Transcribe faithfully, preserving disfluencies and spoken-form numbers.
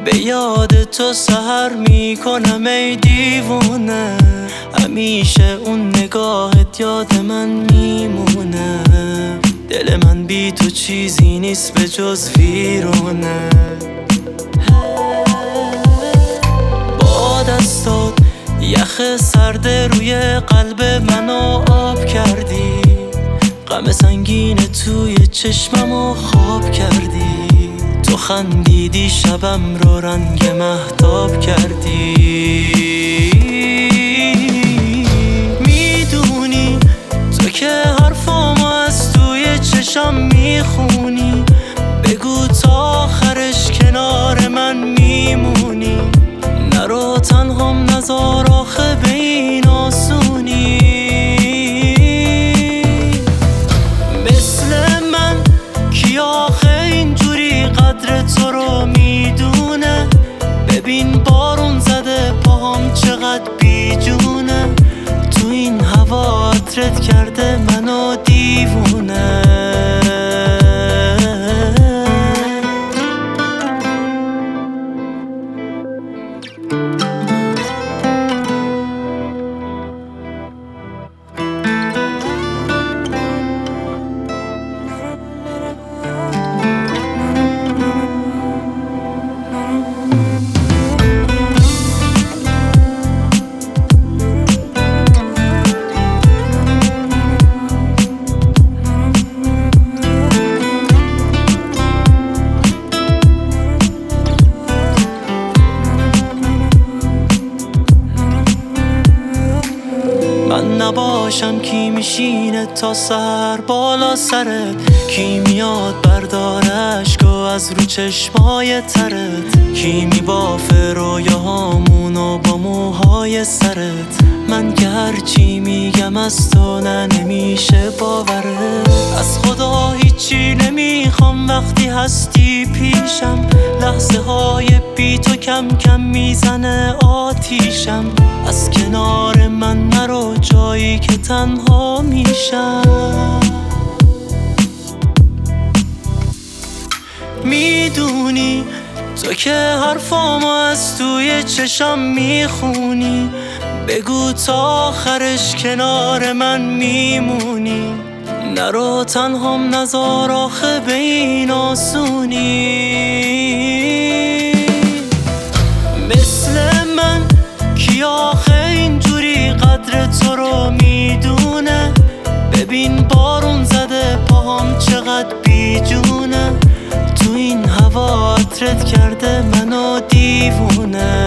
به یاد تو سحر میکنم ای دیوونه، همیشه اون نگاهت یاد من میمونه. دل من بی تو چیزی نیست به جز ویرونه. با دستات یخ سرد روی قلب منو آب کردی، غم سنگین توی چشممو خواب کردی. تو خندیدی شبم رو رنگ مهتاب کردی. میدونی تو که حرفامو از توی چشم میخونی، بگو تا آخرش کنار من میمونی. نرو تنهام نذار آخه به این آسونی. مثل من کی آخه اینجوری قدر تو رو میدونه؟ ببین بارون زده پاهم چقدر بیجونه. تو این هوا عطرت کرده منو دیوونه. من نباشم کی میشینه تا سر بالا سرت؟ کی میاد برداره اشکو از رو چشمای ترت؟ کی میبافه رویاهامونو با موهای سرت؟ من که هرچی میگم از تو نه نمیشه باورت. از خدا هیچی نمیخوام وقتی هستی پیشم، لحظه های بی تو کم کم میزنه آتیشم. از کنار من نرو جایی که تنها میشم. میدونی تو که حرفامو از توی چشم میخونی، بگو تا آخرش کنار من میمونی. نرو تنهام نذار آخه به این آسونی. مثل من کی آخه اینجوری قدر تو رو میدونه؟ ببین بارون زده پاهم چقدر بیجونه. تو این هوا عطرت کرده منو دیوونه.